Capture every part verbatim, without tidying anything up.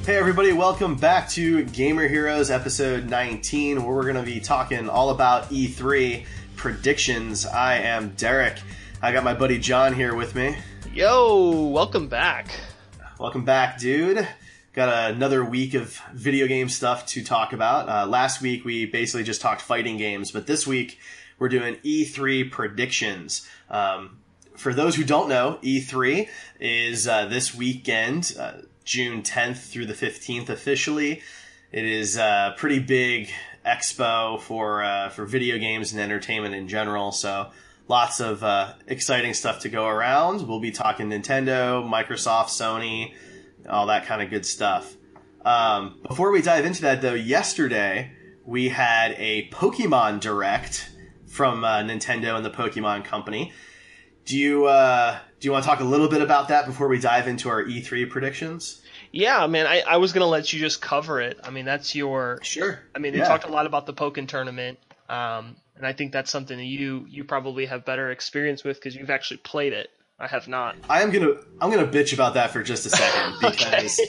Hey everybody, welcome back to Gamer Heroes episode nineteen, where we're going to be talking all about E three predictions. I am Derek. I got my buddy John here with me. Yo, welcome back. Welcome back, dude. Got another week of video game stuff to talk about. Uh, last week we basically just talked fighting games, but this week we're doing E three predictions. Um, for those who don't know, E three is uh, this weekend, uh, June tenth through the fifteenth officially. It is a pretty big expo for uh, for video games and entertainment in general, so lots of uh, exciting stuff to go around. We'll be talking Nintendo, Microsoft, Sony, all that kind of good stuff. Um, before we dive into that, though, yesterday we had a Pokemon Direct from uh, Nintendo and the Pokemon Company. Do you uh, do you want to talk a little bit about that before we dive into our E three predictions? Yeah, man, I, I was going to let you just cover it. I mean, that's your... Sure. I mean, they yeah. talked a lot about the Pokken Tournament, um, and I think that's something that you, you probably have better experience with because you've actually played it. I have not. I am gonna I'm gonna bitch about that for just a second because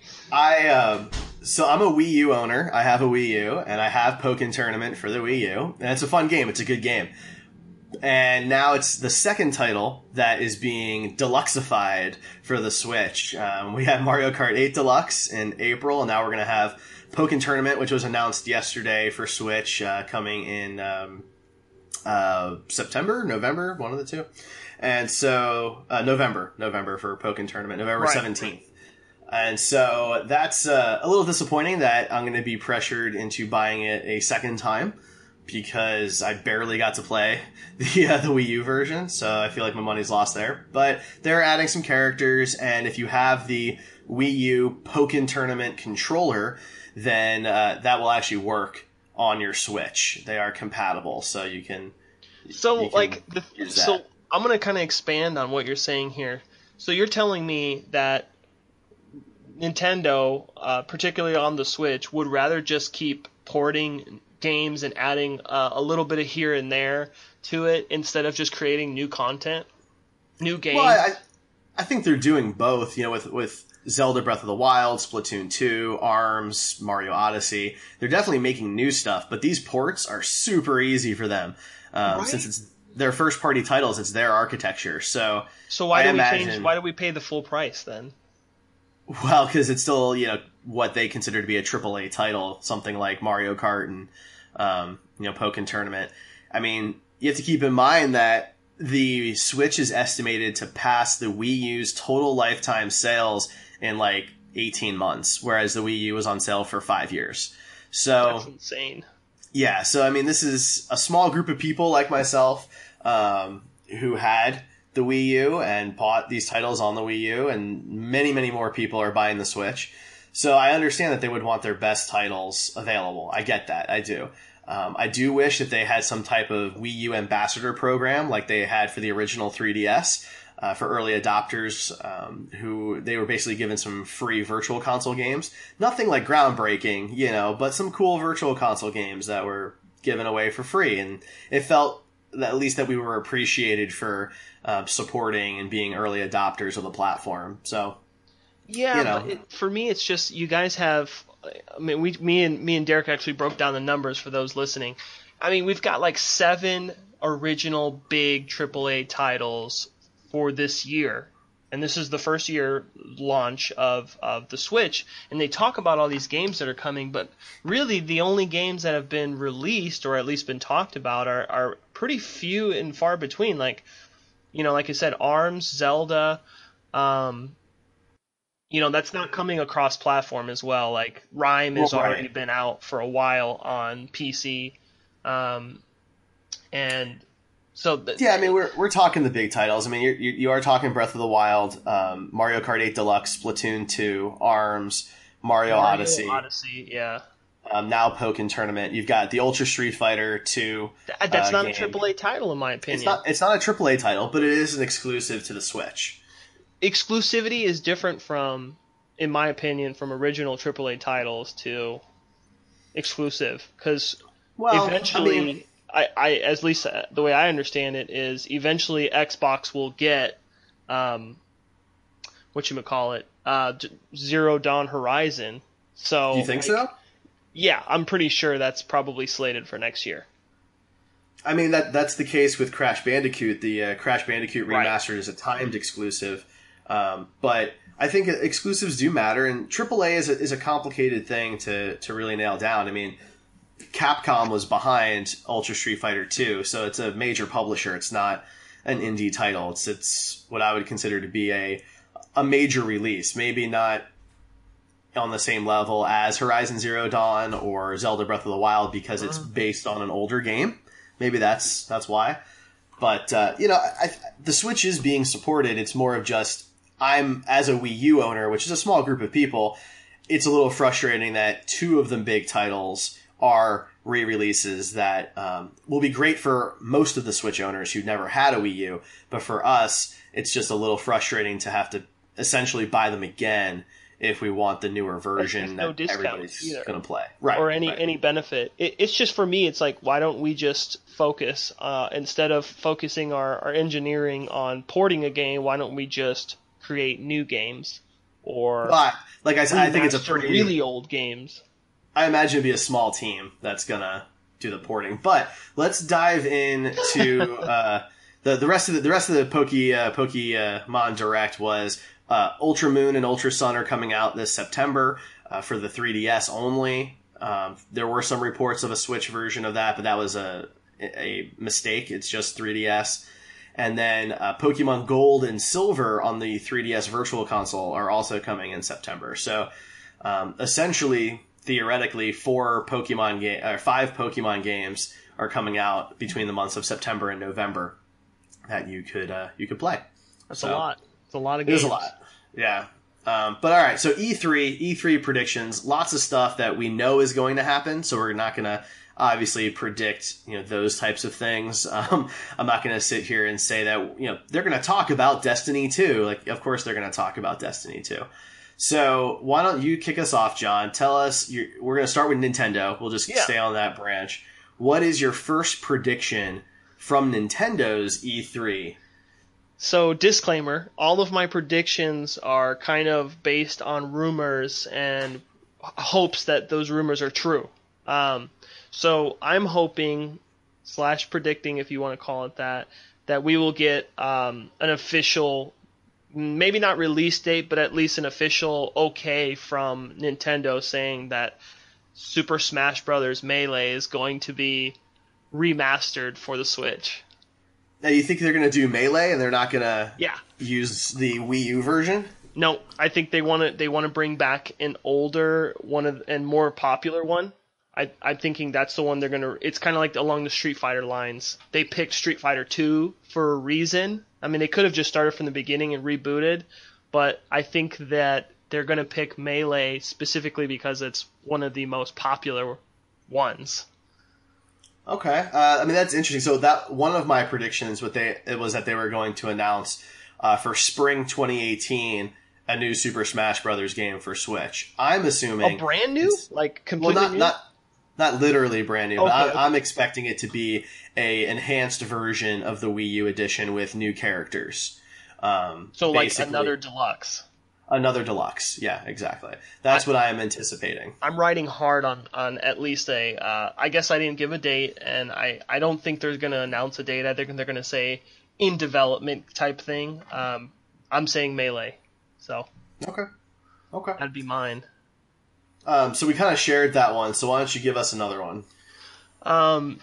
I um, so I'm a Wii U owner. I have a Wii U and I have Pokken Tournament for the Wii U, and it's a fun game. It's a good game. And now it's the second title that is being deluxeified for the Switch. Um, we had Mario Kart eight Deluxe in April, and now we're gonna have Pokken Tournament, which was announced yesterday for Switch, uh, coming in um, uh, September, November, one of the two. And so, uh, November, November for Pokken Tournament, November right. seventeenth. And so that's uh, a little disappointing that I'm going to be pressured into buying it a second time because I barely got to play the uh, the Wii U version. So I feel like my money's lost there. But they're adding some characters, and if you have the Wii U Pokken Tournament controller, then uh, that will actually work on your Switch. They are compatible, so you can. So you can like the use so. that. I'm going to kind of expand on what you're saying here. So you're telling me that Nintendo, uh, particularly on the Switch, would rather just keep porting games and adding uh, a little bit of here and there to it instead of just creating new content, new games? Well, I, I think they're doing both, you know, with, with Zelda Breath of the Wild, Splatoon two, ARMS, Mario Odyssey. They're definitely making new stuff, but these ports are super easy for them um, right? since it's their first party titles, it's their architecture. So So why I do imagine, we change why do we pay the full price then? Well, because it's still, you know, what they consider to be a triple A title, something like Mario Kart and um, you know, Pokken Tournament. I mean, you have to keep in mind that the Switch is estimated to pass the Wii U's total lifetime sales in like eighteen months, whereas the Wii U was on sale for five years. So that's insane. Yeah, so I mean, this is a small group of people like myself um, who had the Wii U and bought these titles on the Wii U, and many, many more people are buying the Switch. So I understand that they would want their best titles available. I get that. I do. Um, I do wish that they had some type of Wii U ambassador program like they had for the original three D S. Uh, for early adopters, um, who they were basically given some free virtual console games. Nothing like groundbreaking, you know, but some cool virtual console games that were given away for free. And it felt that at least that we were appreciated for uh, supporting and being early adopters of the platform. So, yeah, you know. but it, for me, it's just you guys have. I mean, we, me and me and Derek actually broke down the numbers for those listening. I mean, we've got like seven original big triple A titles for this year, and this is the first year launch of, of the Switch, and they talk about all these games that are coming, but really the only games that have been released or at least been talked about are, are pretty few and far between. Like, you know, like I said, ARMS, Zelda, um, you know, that's not coming across platform as well. Like Rhyme has Well, right. already been out for a while on P C, um, and So th- yeah, I mean, we're we're talking the big titles. I mean, you're, you you are talking Breath of the Wild, um, Mario Kart eight Deluxe, Splatoon two, ARMS, Mario, Mario Odyssey, Odyssey, yeah. Um, now Pokken Tournament. You've got the Ultra Street Fighter two. That, that's uh, not game. a triple A title, in my opinion. It's not. It's not a triple A title, but it is an exclusive to the Switch. Exclusivity is different from, in my opinion, from original triple A titles to exclusive, because well, eventually. I mean, I, I, at least the way I understand it is eventually Xbox will get, um, whatchamacallit, uh, Zero Dawn Horizon. So Do you think like, so? Yeah, I'm pretty sure that's probably slated for next year. I mean, that that's the case with Crash Bandicoot. The uh, Crash Bandicoot Right. Remastered is a timed exclusive. Um, but I think exclusives do matter, and triple A is a, is a complicated thing to, to really nail down. I mean, Capcom was behind Ultra Street Fighter two, so it's a major publisher. It's not an indie title. It's it's what I would consider to be a a major release. Maybe not on the same level as Horizon Zero Dawn or Zelda Breath of the Wild because it's based on an older game. Maybe that's that's why. But uh, you know, I, the Switch is being supported. It's more of just I'm as a Wii U owner, which is a small group of people. It's a little frustrating that two of the big titles are re-releases that um, will be great for most of the Switch owners who never had a Wii U, but for us, it's just a little frustrating to have to essentially buy them again if we want the newer version no that discount everybody's either. going to play, right? Or any right. any benefit. It, it's just for me. It's like, why don't we just focus uh, instead of focusing our, our engineering on porting a game? Why don't we just create new games or But like I said, I think it's a remaster pretty really old games? I imagine it'd be a small team that's gonna do the porting. But let's dive into uh, the the rest of the, the rest of the Poke uh, Pokemon Direct was uh, Ultra Moon and Ultra Sun are coming out this September uh, for the three D S only. Um, there were some reports of a Switch version of that, but that was a a mistake. It's just three D S. And then uh, Pokemon Gold and Silver on the three D S Virtual Console are also coming in September. So um, essentially, theoretically, four Pokemon game or five Pokemon games are coming out between the months of September and November that you could uh, you could play. That's So, a lot. It's a lot of It games. is a lot, yeah. Um, but all right, so E three, E three predictions, lots of stuff that we know is going to happen. So we're not going to obviously predict, you know, those types of things. Um, I'm not going to sit here and say that, you know, they're going to talk about Destiny two. Like, of course they're going to talk about Destiny two. So why don't you kick us off, John? Tell us, you're, we're going to start with Nintendo. We'll just Yeah. stay on that branch. What is your first prediction from Nintendo's E three? So, disclaimer, all of my predictions are kind of based on rumors and hopes that those rumors are true. Um, so, I'm hoping, slash predicting, if you want to call it that, that we will get um, an official, maybe not release date, but at least an official okay from Nintendo saying that Super Smash Bros. Melee is going to be remastered for the Switch. Now, you think they're going to do Melee and they're not going to Yeah. use the Wii U version? No, I think they want to they want to bring back an older one of, and more popular one. I I'm thinking that's the one they're gonna. It's kind of like along the Street Fighter lines. They picked Street Fighter two for a reason. I mean, they could have just started from the beginning and rebooted, but I think that they're gonna pick Melee specifically because it's one of the most popular ones. Okay, uh, I mean that's interesting. So that one of my predictions, what they it was that they were going to announce uh, for spring twenty eighteen a new Super Smash Brothers game for Switch. I'm assuming A brand new, like well, completely not new. not not literally brand new, but Okay, I, okay. I'm expecting it to be a enhanced version of the Wii U edition with new characters. Um, so like basically- another deluxe. another deluxe. Yeah, exactly. That's what I am anticipating. I'm riding hard on, on at least a. Uh, I guess I didn't give a date, and I, I don't think they're going to announce a date. I think they're going to say in development type thing. Um, I'm saying Melee, so Okay. Okay. that'd be mine. Um, so we kind of shared that one. So why don't you give us another one? Um,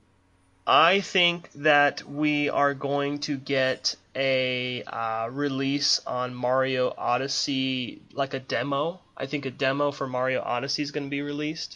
I think that we are going to get a uh, release on Mario Odyssey, like a demo. I think a demo for Mario Odyssey is going to be released.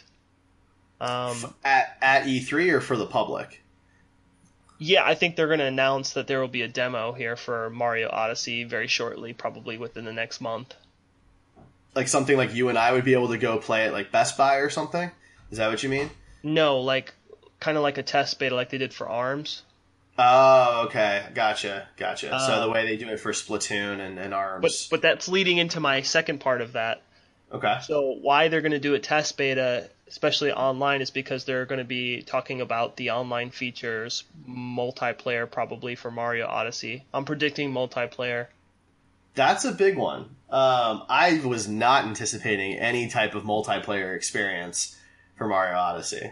Um, At at E three or for the public? Yeah, I think they're going to announce that there will be a demo here for Mario Odyssey very shortly, probably within the next month. Like something like you and I would be able to go play at like Best Buy or something? Is that what you mean? No, like kind of like a test beta like they did for ARMS. Oh, okay. Gotcha. Gotcha. so Um, the way they do it for Splatoon and, and But ARMS. but that's leading into my second part of that. Okay. So why they're going to do a test beta, especially online, is because they're going to be talking about the online features, multiplayer probably for Mario Odyssey. I'm predicting multiplayer. That's a big one. Um, I was not anticipating any type of multiplayer experience for Mario Odyssey.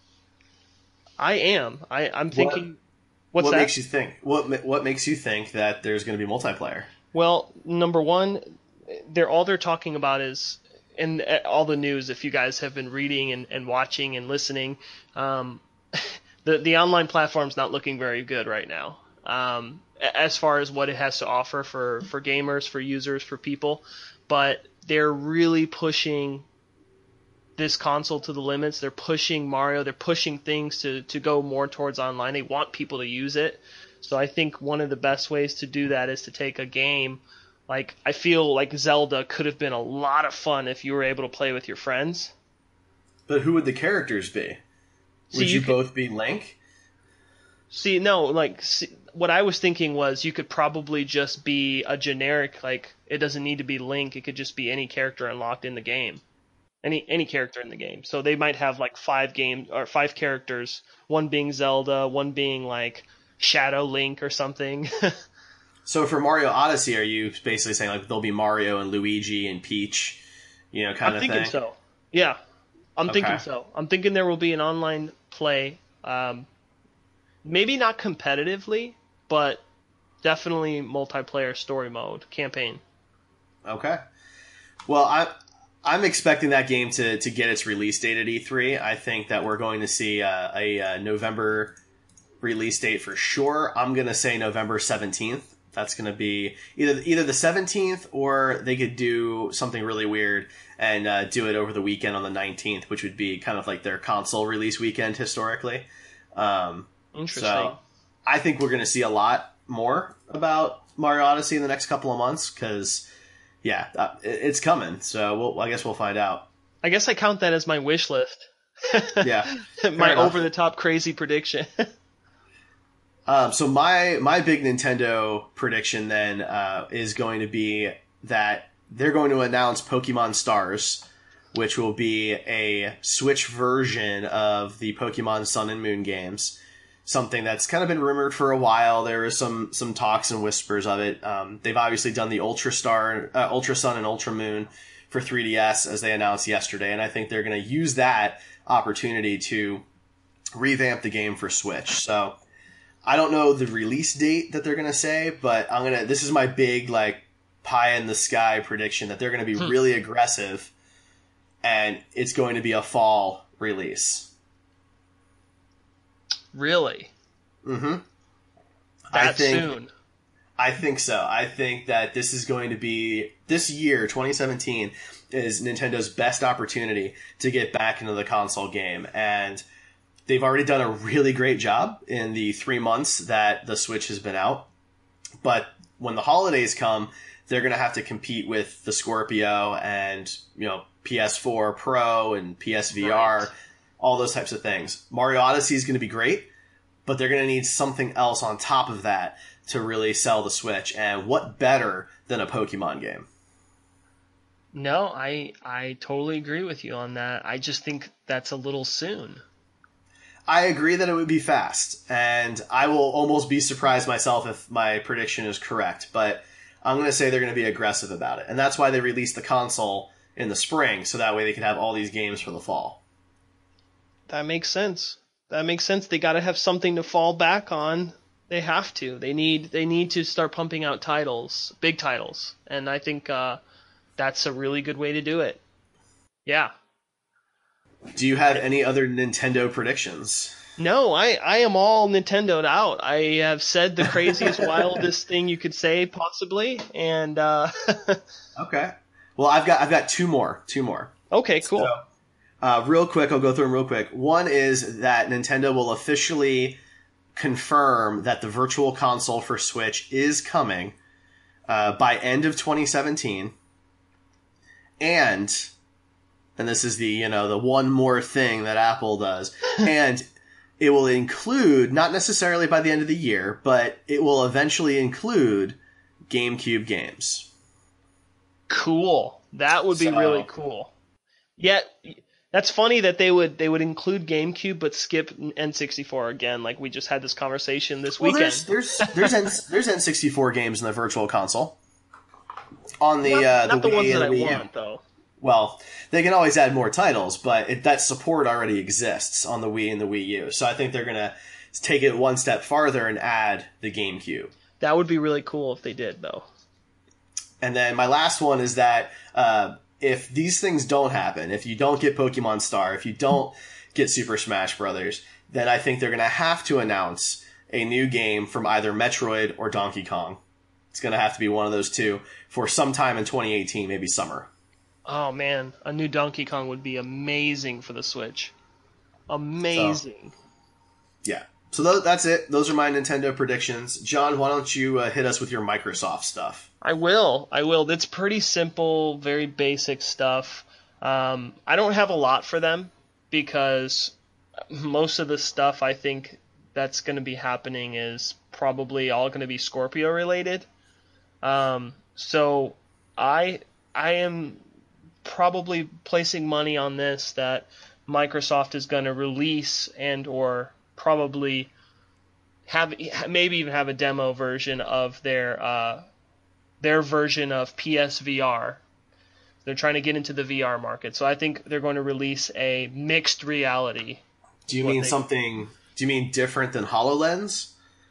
I am. I, I'm thinking. What, what's what that? makes you think? What What makes you think that there's going to be multiplayer? Well, number one, they're all they're talking about is, and all the news. If you guys have been reading and, and watching and listening, um, the the online platform's not looking very good right now. Um, as far as what it has to offer for, for gamers, for users, for people, but they're really pushing this console to the limits. They're pushing Mario. They're pushing things to, to go more towards online. They want people to use it. So I think one of the best ways to do that is to take a game. Like, I feel like Zelda could have been a lot of fun if you were able to play with your friends. But who would the characters be? See, would you, you could, both be Link? See, no, like, see, what I was thinking was you could probably just be a generic, like, it doesn't need to be Link. It could just be any character unlocked in the game. Any any character in the game. So they might have like five game or five characters, one being Zelda, one being like Shadow Link or something. So for Mario Odyssey, are you basically saying like there'll be Mario and Luigi and Peach, you know, kind I'm of thinking thing? so. Yeah, I'm Okay. thinking so. I'm thinking there will be an online play, um, maybe not competitively, but definitely multiplayer story mode campaign. Okay. Well, I. I'm expecting that game to, to get its release date at E three. I think that we're going to see uh, a, a November release date for sure. I'm going to say November seventeenth. That's going to be either either the seventeenth or they could do something really weird and uh, do it over the weekend on the nineteenth, which would be kind of like their console release weekend historically. Um, Interesting. So I think we're going to see a lot more about Mario Odyssey in the next couple of months because... Yeah, uh, it's coming, so we'll, I guess we'll find out. I guess I count that as my wish list. Yeah. My over-the-top crazy prediction. um, so my my big Nintendo prediction then uh, is going to be that they're going to announce Pokemon Stars, which will be a Switch version of the Pokemon Sun and Moon games. Something that's kind of been rumored for a while. There is some some talks and whispers of it. Um, they've obviously done the Ultra Star, uh, Ultra Sun, and Ultra Moon for three D S as they announced yesterday, and I think they're going to use that opportunity to revamp the game for Switch. So I don't know the release date that they're going to say, but I'm gonna. This is my big like pie in the sky prediction that they're going to be Hmm. really aggressive, and it's going to be a fall release. Really? Mm-hmm. That I think, soon? I think so. I think that this is going to be, this year, twenty seventeen, is Nintendo's best opportunity to get back into the console game. And they've already done a really great job in the three months that the Switch has been out. But when the holidays come, they're going to have to compete with the Scorpio and, you know, P S four Pro and P S V R. Right. All those types of things. Mario Odyssey is going to be great, but they're going to need something else on top of that to really sell the Switch. And what better than a Pokemon game? No, I I totally agree with you on that. I just think that's a little soon. I agree that it would be fast, and I will almost be surprised myself if my prediction is correct, but I'm going to say they're going to be aggressive about it. And that's why they released the console in the spring, so that way they could have all these games for the fall. That makes sense. That makes sense. They got to have something to fall back on. They have to. They need they need to start pumping out titles, big titles. And I think uh, that's a really good way to do it. Yeah. Do you have any other Nintendo predictions? No, I, I am all Nintendo'd out. I have said the craziest, wildest thing you could say, possibly. And uh... Okay. Well, I've got I've got two more. Two more. Okay, cool. So, Uh, real quick, I'll go through them real quick. One is that Nintendo will officially confirm that the Virtual Console for Switch is coming uh, by end of twenty seventeen. And, and this is the, you know, the one more thing that Apple does. And it will include, not necessarily by the end of the year, but it will eventually include GameCube games. Cool. That would be So- really cool. Yet... That's funny that they would they would include GameCube but skip N sixty-four again. Like we just had this conversation this Well, weekend. there's there's there's, N, there's N sixty-four games in the Virtual Console. on the Not, uh, not the, the Wii ones and that the I Wii U. want, though. Well, they can always add more titles, but it, that support already exists on the Wii and the Wii U. So I think they're going to take it one step farther and add the GameCube. That would be really cool if they did, though. And then my last one is that uh, if these things don't happen, if you don't get Pokemon Star, if you don't get Super Smash Brothers, then I think they're going to have to announce a new game from either Metroid or Donkey Kong. It's going to have to be one of those two for sometime in twenty eighteen, maybe summer. Oh, man. A new Donkey Kong would be amazing for the Switch. Amazing. So, yeah. So th- that's it. Those are my Nintendo predictions. John, why don't you uh, hit us with your Microsoft stuff? I will. I will. It's pretty simple, very basic stuff. Um, I don't have a lot for them because most of the stuff I think that's going to be happening is probably all going to be Scorpio related. Um, so I I am probably placing money on this that Microsoft is going to release and or probably have maybe even have a demo version of their uh, their version of P S V R. They're trying to get into the V R market, so I think they're going to release a mixed reality. Do you mean they, something? Do you mean different than HoloLens?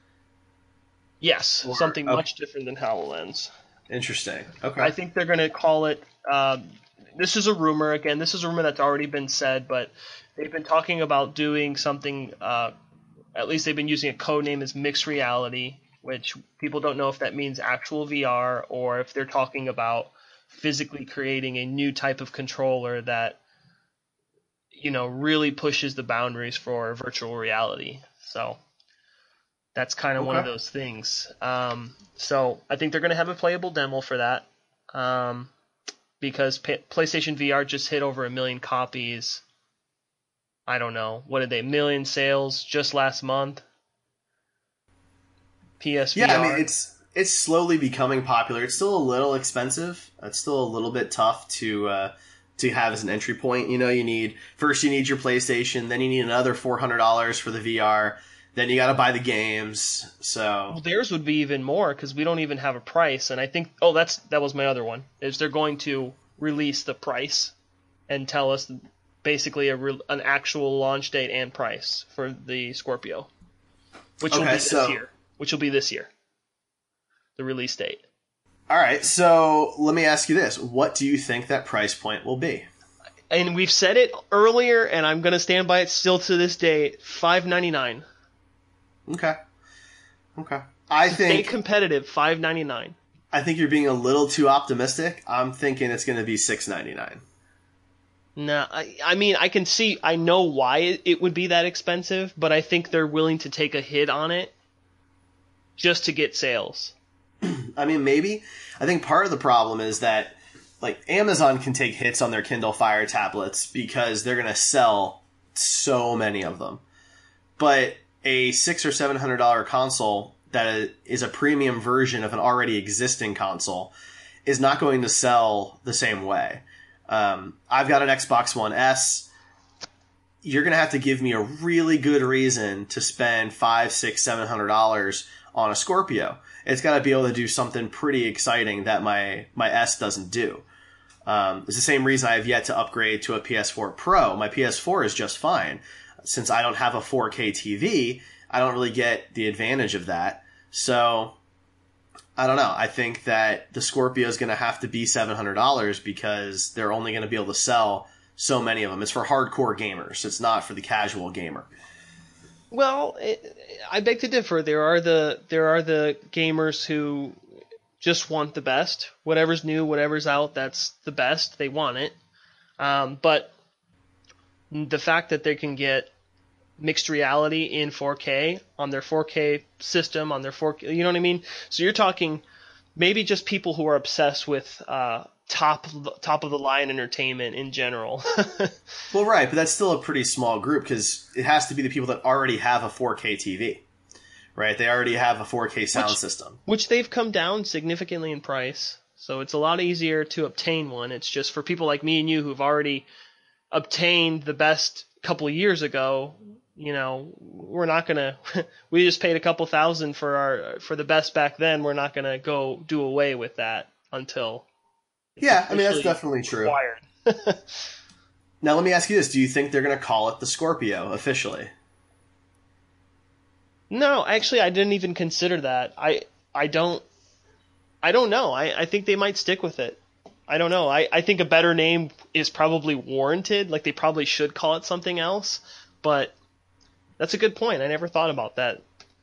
Yes, or, something okay. much different than HoloLens. Interesting. Okay. I think they're going to call it. Um, this is a rumor. Again, this is a rumor that's already been said, but they've been talking about doing something. Uh, at least they've been using a code name as mixed reality, which people don't know if that means actual V R or if they're talking about physically creating a new type of controller that, you know, really pushes the boundaries for virtual reality. So that's kind of okay. One of those things. Um, so I think they're going to have a playable demo for that. Um, because P- PlayStation V R just hit over a million copies. I don't know. What did they? Million sales just last month. P S V R. Yeah, I mean, it's it's slowly becoming popular. It's still a little expensive. It's still a little bit tough to uh, to have as an entry point. You know, you need first you need your PlayStation, then you need another four hundred dollars for the V R. Then you got to buy the games. So well, theirs would be even more because we don't even have a price. And I think oh, that's that was my other one. Is they're going to release the price and tell us basically a re- an actual launch date and price for the Scorpio, which okay, will be this so, year. Which will be this year. The release date. All right. So let me ask you this: what do you think that price point will be? And we've said it earlier, and I'm going to stand by it still to this day: five ninety-nine. Okay. Okay. I to think stay competitive, five ninety-nine. I think you're being a little too optimistic. I'm thinking it's going to be six ninety-nine. No, I, I mean I can see, I know why it, it would be that expensive, but I think they're willing to take a hit on it just to get sales. I mean, maybe. I think part of the problem is that like Amazon can take hits on their Kindle Fire tablets because they're going to sell so many of them, but a six or seven hundred dollar console that is a premium version of an already existing console is not going to sell the same way. Um, I've got an Xbox One S. You're going to have to give me a really good reason to spend five, six, seven hundred dollars on a Scorpio. It's got to be able to do something pretty exciting that my my S doesn't do. Um, it's the same reason I have yet to upgrade to a P S four Pro. My P S four is just fine. Since I don't have a four K T V, I don't really get the advantage of that. So, I don't know. I think that the Scorpio is going to have to be seven hundred dollars because they're only going to be able to sell so many of them. It's for hardcore gamers. It's not for the casual gamer. Well, it, I beg to differ. There are the there are the gamers who just want the best. Whatever's new, whatever's out, that's the best. They want it. Um, but the fact that they can get mixed reality in four K on their four K system, on their four K, you know what I mean? So you're talking maybe just people who are obsessed with uh, top top of the line entertainment in general. Well, right, but that's still a pretty small group because it has to be the people that already have a four K T V, right? They already have a four K sound which, system. Which they've come down significantly in price. So it's a lot easier to obtain one. It's just for people like me and you who've already obtained the best a couple of years ago, you know, we're not going to, we just paid a couple thousand for our, for the best back then. We're not going to go do away with that until It's Yeah, I mean, that's officially definitely true. required. Now, let me ask you this. Do you think they're going to call it the Scorpio officially? No, actually, I didn't even consider that. I I don't I don't know. I, I think they might stick with it. I don't know. I, I think a better name is probably warranted. Like, they probably should call it something else. But that's a good point. I never thought about that.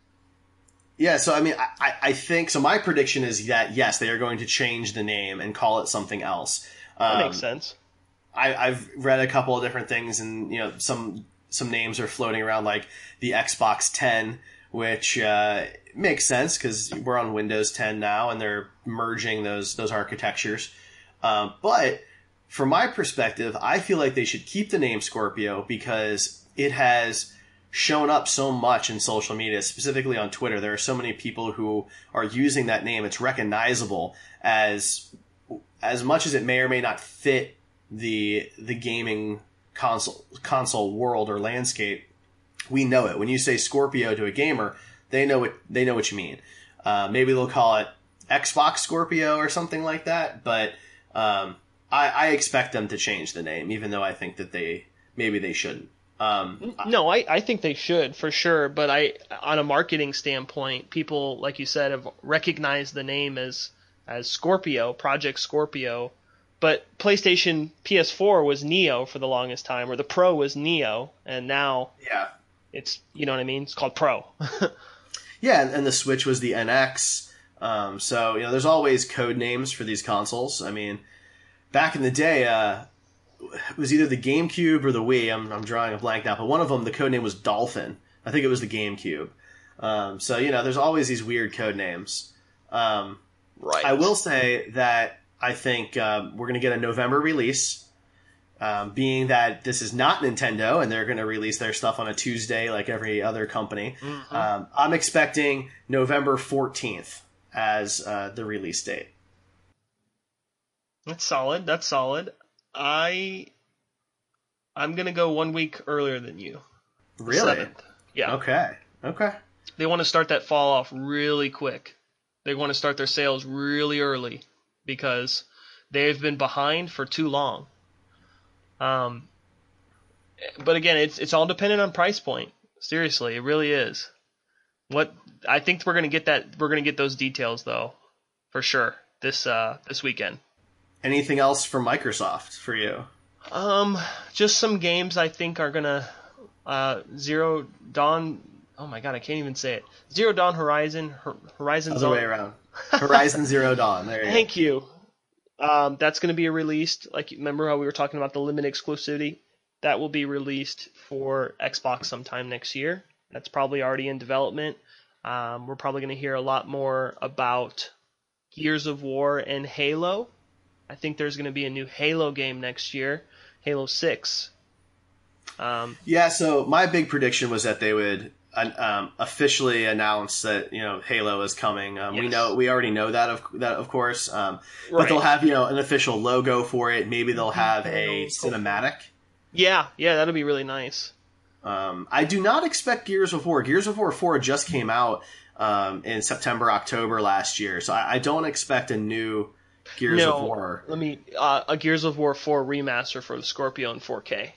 Yeah, so I mean, I, I think so. My prediction is that yes, they are going to change the name and call it something else. That Um, makes sense. I, I've read a couple of different things, and you know, some some names are floating around, like the Xbox ten, which uh, makes sense because we're on Windows ten now, and they're merging those those architectures. Um, but from my perspective, I feel like they should keep the name Scorpio because it has shown up so much in social media, specifically on Twitter. There are so many people who are using that name. It's recognizable as as much as it may or may not fit the the gaming console console world or landscape. We know it. When you say Scorpio to a gamer, they know what they know what you mean. Uh, maybe they'll call it Xbox Scorpio or something like that. But um, I, I expect them to change the name, even though I think that they maybe they shouldn't. Um, No, I, I think they should for sure, but I on a marketing standpoint, people like you said have recognized the name as as Scorpio, Project Scorpio, but PlayStation P S four was Neo for the longest time, or the Pro was Neo, and now yeah, it's, you know what I mean? It's called Pro. yeah, and, and the Switch was the N X. Um, so you know, there's always code names for these consoles. I mean, back in the day, uh, it was either the GameCube or the Wii. I'm, I'm drawing a blank now, but one of them, the code name was Dolphin. I think it was the GameCube. Um, so, you know, there's always these weird code names. Um, Right. I will say that I think um, we're going to get a November release, um, being that this is not Nintendo and they're going to release their stuff on a Tuesday like every other company. Mm-hmm. Um, I'm expecting November fourteenth as uh, the release date. That's solid. That's solid. I I'm gonna go one week earlier than you. Really? seventh. Yeah. Okay. Okay. They want to start that fall off really quick. They want to start their sales really early because they've been behind for too long. Um, but again, it's it's all dependent on price point. Seriously, it really is. What I think we're gonna get that we're gonna get those details though, for sure this uh this weekend. Anything else from Microsoft for you? Um, just some games I think are gonna uh Zero Dawn. Oh my god, I can't even say it. Zero Dawn Horizon. Horizon. Other way around. Horizon Zero Dawn. There you go. Thank you. Um, that's going to be released. Like, remember how we were talking about the limited exclusivity? That will be released for Xbox sometime next year. That's probably already in development. Um, we're probably going to hear a lot more about Gears of War and Halo. I think there's going to be a new Halo game next year, Halo six. Um, Yeah, so my big prediction was that they would um, officially announce that, you know, Halo is coming. Um, We Yes. know we already know that of that of course, um, but Right. they'll have, you know, an official logo for it. Maybe they'll have a Logo. cinematic. yeah, yeah, that'll be really nice. Um, I do not expect Gears of War. Gears of War four just came out um, in September, October last year, so I, I don't expect a new Gears no, of War. let me uh, a Gears of War four remaster for the Scorpio in four K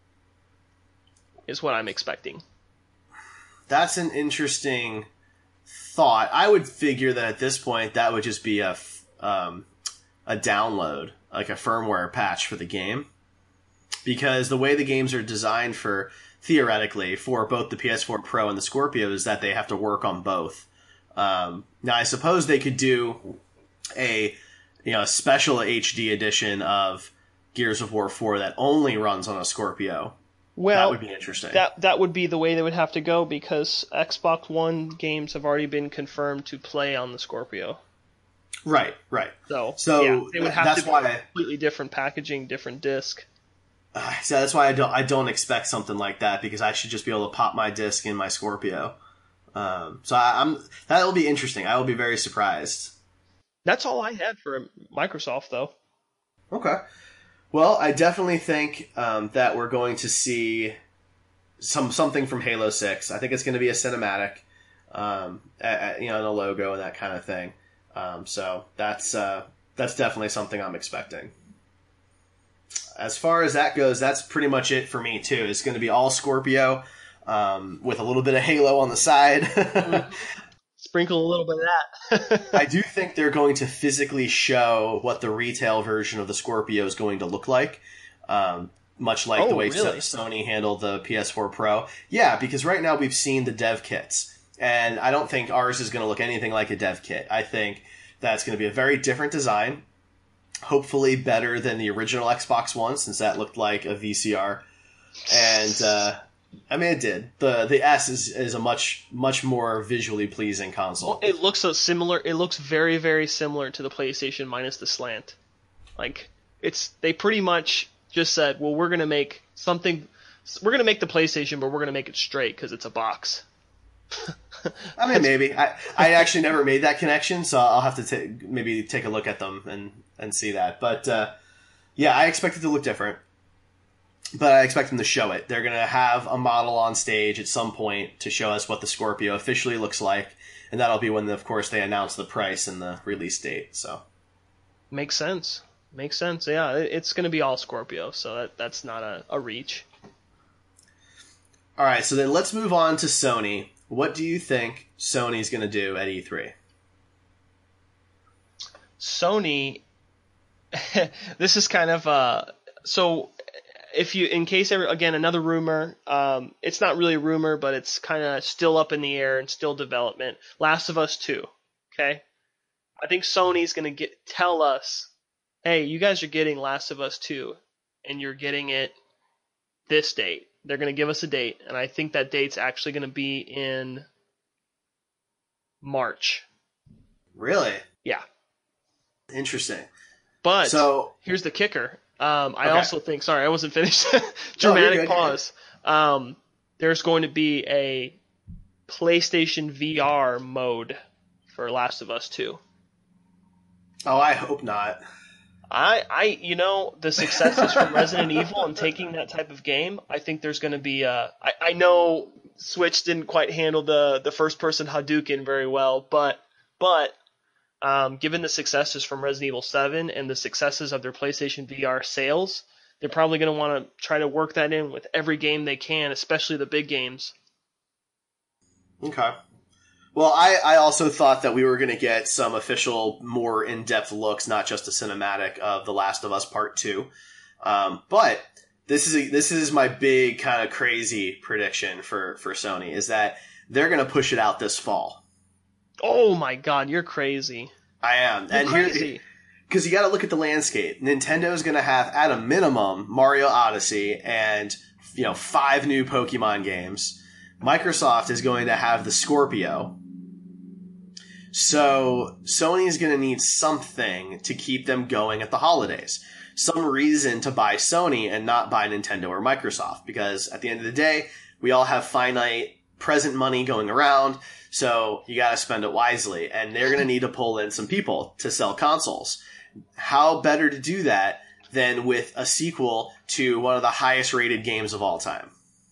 is what I'm expecting. That's an interesting thought. I would figure that at this point that would just be a f- um, a download, like a firmware patch for the game, because the way the games are designed for theoretically for both the P S four Pro and the Scorpio is that they have to work on both. Um, now, I suppose they could do a you know a special H D edition of Gears of War four that only runs on a Scorpio. Well, that would be interesting. That that would be the way they would have to go because Xbox One games have already been confirmed to play on the Scorpio. Right, right. So, So yeah, they would have that's to be why completely different packaging, different disc. Uh, so that's why I don't I don't expect something like that because I should just be able to pop my disc in my Scorpio. Um, so I, I'm that will be interesting. I will be very surprised. That's all I had for Microsoft, though. Okay. Well, I definitely think um, that we're going to see some something from Halo six. I think it's going to be a cinematic, um, a, a, you know, and a logo and that kind of thing. Um, so that's uh, That's definitely something I'm expecting. As far as that goes, that's pretty much it for me too. It's going to be all Scorpio, um, with a little bit of Halo on the side. Sprinkle a little bit of that. I do think they're going to physically show what the retail version of the Scorpio is going to look like, um, much like oh, the way really? Sony handled the P S four Pro. Yeah, because right now we've seen the dev kits, and I don't think ours is going to look anything like a dev kit. I think that's going to be a very different design, hopefully better than the original Xbox One, since that looked like a V C R. And uh, I mean, it did. the The S is, is a much much more visually pleasing console. Well, it looks so similar. It looks very very similar to the PlayStation minus the slant. Like it's they pretty much just said, well, we're gonna make something. We're gonna make the PlayStation, but we're gonna make it straight because it's a box. I mean, maybe. I, I actually never made that connection, so I'll have to ta- maybe take a look at them and, and see that. But, uh, yeah, I expect it to look different. But I expect them to show it. They're going to have a model on stage at some point to show us what the Scorpio officially looks like. And that'll be when, of course, they announce the price and the release date. So Makes sense. Makes sense. Yeah, it's going to be all Scorpio, so that, that's not a, a reach. All right, so then let's move on to Sony. What do you think Sony's going to do at E three? Sony, this is kind of uh so if you in case ever, again another rumor, um it's not really a rumor, but it's kind of still up in the air and still development. Last of Us two. Okay, I think Sony's going to get tell us, hey, you guys are getting Last of Us two, and you're getting it this date. They're going to give us a date, and I think that date's actually going to be in March. Really? Yeah. Interesting. But so, here's the kicker. Um, I okay. also think, sorry, I wasn't finished. Dramatic no, pause. Um, there's going to be a PlayStation V R mode for Last of Us two. Oh, I hope not. I, I, you know, the successes from Resident Evil and taking that type of game, I think there's going to be a, I, I know Switch didn't quite handle the, the first person Hadouken very well, but, but, um, given the successes from Resident Evil seven and the successes of their PlayStation V R sales, they're probably going to want to try to work that in with every game they can, especially the big games. Okay. Well, I, I also thought that we were going to get some official, more in-depth looks, not just a cinematic of The Last of Us Part two. Um, but this is a, this is my big kind of crazy prediction for, for Sony, is that they're going to push it out this fall. Oh my god, you're crazy. I am. You're and crazy. Because you got to look at the landscape. Nintendo's going to have, at a minimum, Mario Odyssey and, you know, five new Pokemon games. Microsoft is going to have the Scorpio. So Sony is going to need something to keep them going at the holidays. Some reason to buy Sony and not buy Nintendo or Microsoft. Because at the end of the day, we all have finite present money going around. So you got to spend it wisely. And they're going to need to pull in some people to sell consoles. How better to do that than with a sequel to one of the highest rated games of all time?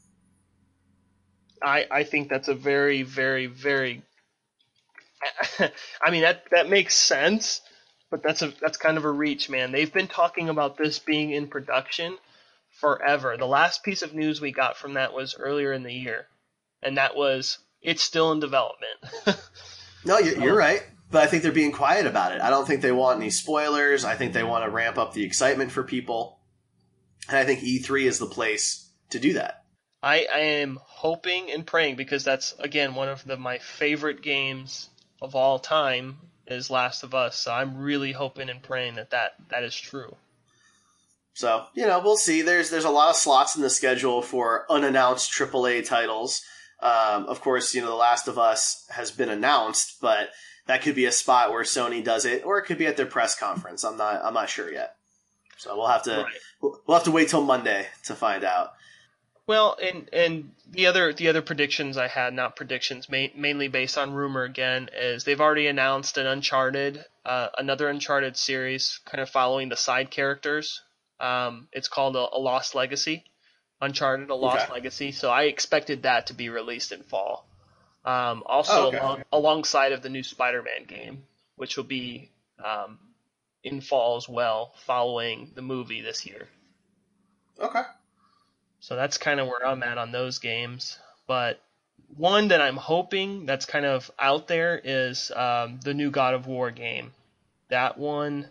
I, I think that's a very, very, very... I mean, that that makes sense, but that's a that's kind of a reach, man. They've been talking about this being in production forever. The last piece of news we got from that was earlier in the year, and that was it's still in development. No, you're, you're right, but I think they're being quiet about it. I don't think they want any spoilers. I think they want to ramp up the excitement for people, and I think E three is the place to do that. I, I am hoping and praying, because that's, again, one of the, my favorite games of all time is Last of Us. So I'm really hoping and praying that that, that is true. So, you know, we'll see. There's there's a lot of slots in the schedule for unannounced triple A titles. Um, of course, you know, The Last of Us has been announced, but that could be a spot where Sony does it, or it could be at their press conference. I'm not I'm not sure yet. So we'll have to right. we'll, we'll have to wait till Monday to find out. Well, and and the other the other predictions I had, not predictions, ma- mainly based on rumor again, is they've already announced an Uncharted, uh, another Uncharted series, kind of following the side characters. Um, it's called a, a Lost Legacy, Uncharted: A Lost okay. Legacy. So I expected that to be released in fall. Um, also oh, okay. along, alongside of the new Spider-Man game, which will be um, in fall as well, following the movie this year. Okay. So that's kind of where I'm at on those games. But one that I'm hoping that's kind of out there is um, the new God of War game. That one,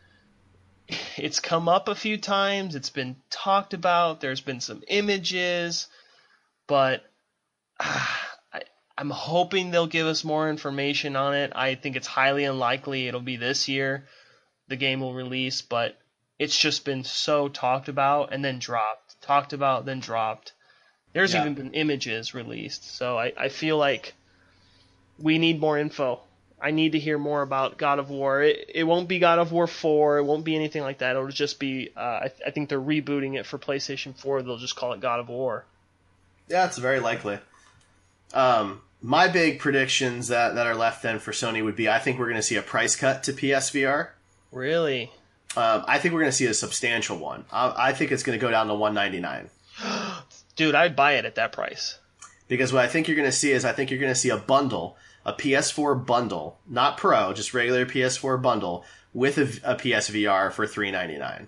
it's come up a few times. It's been talked about. There's been some images. But uh, I, I'm hoping they'll give us more information on it. I think it's highly unlikely it'll be this year the game will release, but it's just been so talked about and then dropped. Talked about, then dropped. There's Yeah. even been images released. So I, I feel like we need more info. I need to hear more about God of War. It, it won't be God of War four. It won't be anything like that. It'll just be, uh, I, I think they're rebooting it for PlayStation four. They'll just call it God of War. Yeah, it's very likely. Um, my big predictions that, that are left then for Sony would be I think we're going to see a price cut to P S V R. Really? Um, I think we're going to see a substantial one. I, I think it's going to go down to one ninety-nine. Dude, I'd buy it at that price. Because what I think you're going to see is I think you're going to see a bundle, a P S four bundle, not Pro, just regular P S four bundle with a, a P S V R for three ninety-nine.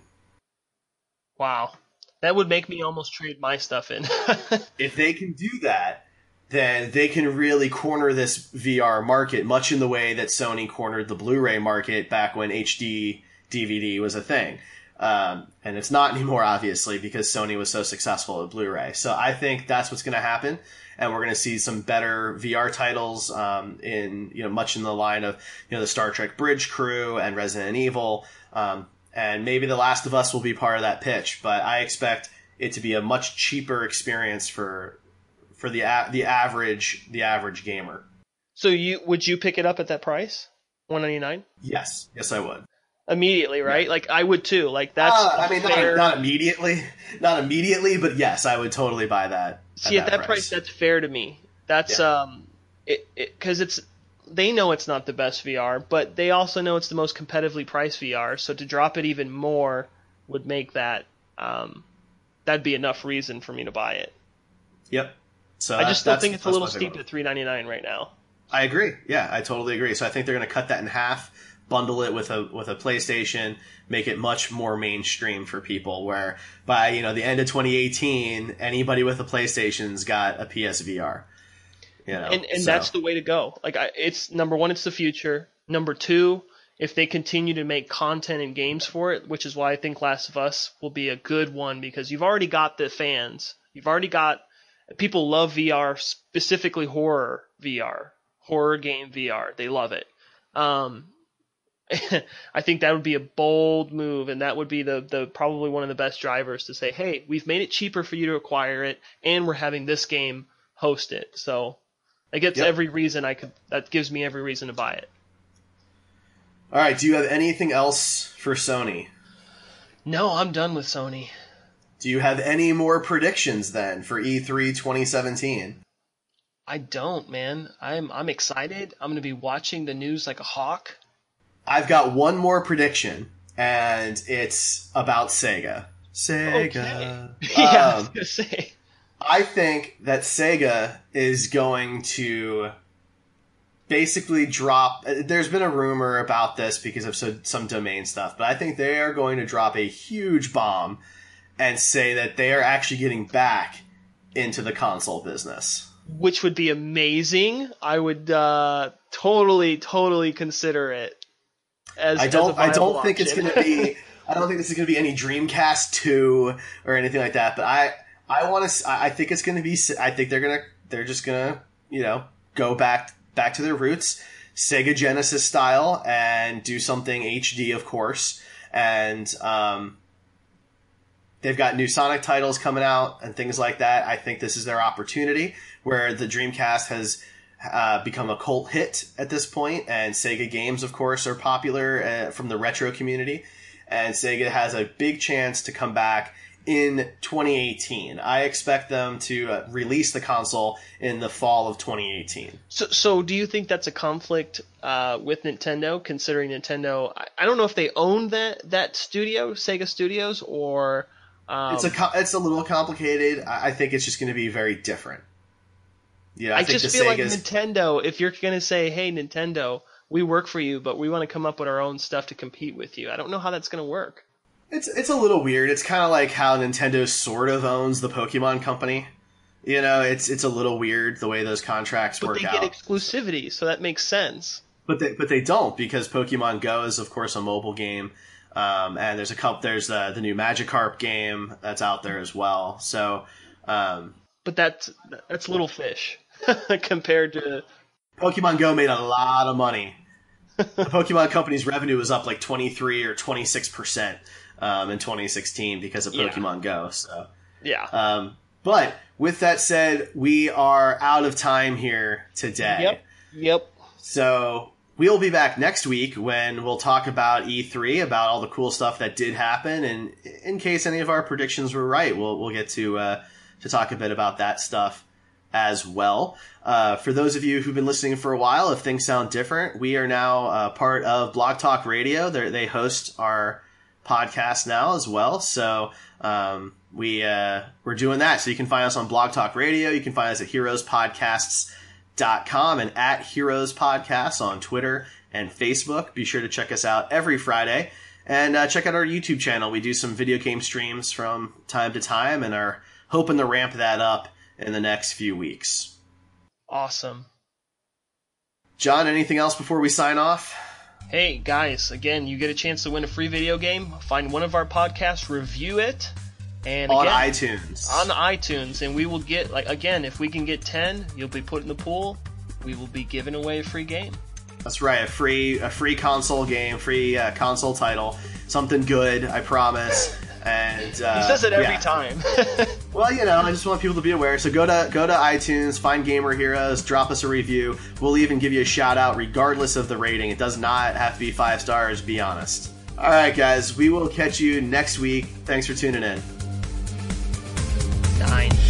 Wow. That would make me almost trade my stuff in. If they can do that, then they can really corner this V R market, much in the way that Sony cornered the Blu-ray market back when H D D V D was a thing. Um, and it's not anymore, obviously, because Sony was so successful at Blu-ray. So I think that's what's going to happen, and we're going to see some better V R titles um, in, you know, much in the line of, you know, the Star Trek Bridge Crew and Resident Evil, um, and maybe The Last of Us will be part of that pitch. But I expect it to be a much cheaper experience for for the a- the average the average gamer. So you would you pick it up at that price? one ninety-nine? Yes, yes, I would. Immediately, right? Yeah. Like I would too. Like that's Uh, I mean, fair... not, not immediately, not immediately, but yes, I would totally buy that. See, at that, that price. price, that's fair to me. That's yeah. um, it because it, it's they know it's not the best V R, but they also know it's the most competitively priced V R. So to drop it even more would make that um, that'd be enough reason for me to buy it. Yep. So I just still that's, think it's a little my steep at three ninety-nine right now. I agree. Yeah, I totally agree. So I think they're going to cut that in half, bundle it with a with a PlayStation, make it much more mainstream for people. Where by you know the end of twenty eighteen, anybody with a PlayStation's got a P S V R. You know, and and so. that's the way to go. Like I, it's number one, it's the future. Number two, if they continue to make content and games for it, which is why I think Last of Us will be a good one because you've already got the fans. You've already got people love V R, specifically horror V R, horror game V R. They love it. Um, I think that would be a bold move, and that would be the, the probably one of the best drivers to say, hey, we've made it cheaper for you to acquire it, and we're having this game host it. So it gets yep. every reason I could. That gives me every reason to buy it. All right. Do you have anything else for Sony? No, I'm done with Sony. Do you have any more predictions then for E three twenty seventeen? I don't, man. I'm I'm excited. I'm going to be watching the news like a hawk. I've got one more prediction, and it's about Sega. Sega. Okay. yeah, I was um, going to say. I think that Sega is going to basically drop... There's been a rumor about this because of so, some domain stuff, but I think they are going to drop a huge bomb and say that they are actually getting back into the console business. Which would be amazing. I would uh, totally, totally consider it. As, I don't. as a I don't option. think it's going to be. I don't think this is going to be any Dreamcast two or anything like that. But I, I want to. I think it's going to be. I think they're gonna. They're just gonna. You know, go back back to their roots, Sega Genesis style, and do something H D, of course. And um, they've got new Sonic titles coming out and things like that. I think this is their opportunity where the Dreamcast has. Uh, become a cult hit at this point, and Sega games, of course, are popular uh, from the retro community, and Sega has a big chance to come back in twenty eighteen. I expect them to uh, release the console in the fall of twenty eighteen. So, so do you think that's a conflict uh, with Nintendo, considering Nintendo, I, I don't know if they own that, that studio, Sega Studios, or... Um, it's, a, it's a little complicated. I, I think it's just going to be very different. Yeah, I, I think just the feel Sega's... like Nintendo, if you're going to say, hey, Nintendo, we work for you, but we want to come up with our own stuff to compete with you. I don't know how that's going to work. It's it's a little weird. It's kind of like how Nintendo sort of owns the Pokemon Company. You know, it's it's a little weird the way those contracts but work out. But they get exclusivity, so that makes sense. But they but they don't, because Pokemon Go is of course a mobile game, um, and there's a couple. There's uh, the new Magikarp game that's out there as well. So, um, but that's that's little fish compared to Pokemon Go made a lot of money. The Pokemon Company's revenue was up like twenty-three or twenty-six percent um, in twenty sixteen because of Pokemon yeah. Go. So yeah. Um, but with that said, we are out of time here today. Yep. Yep. So we'll be back next week when we'll talk about E three, about all the cool stuff that did happen, and in case any of our predictions were right, we'll we'll get to uh, to talk a bit about that stuff as well. Uh, for those of you who've been listening for a while, if things sound different, we are now uh, part of Blog Talk Radio. They're, they host our podcast now as well. So um, we, uh, we're doing that. So you can find us on Blog Talk Radio. You can find us at heroes podcasts dot com and at Heroes Podcasts on Twitter and Facebook. Be sure to check us out every Friday. And uh, check out our YouTube channel. We do some video game streams from time to time and are hoping to ramp that up in the next few weeks. Awesome. John, anything else before we sign off? Hey, guys, again, you get a chance to win a free video game. Find one of our podcasts, review it. And on again, iTunes. On iTunes. And we will get, like, again, if we can get ten, you'll be put in the pool. We will be giving away a free game. That's right, a free a free console game, free uh, console title. Something good, I promise. And uh, he says it every yeah. time. Well, you know, I just want people to be aware. So go to go to iTunes, find Gamer Heroes, drop us a review. We'll even give you a shout out regardless of the rating. It does not have to be five stars, be honest. All right, guys, we will catch you next week. Thanks for tuning in. Nine.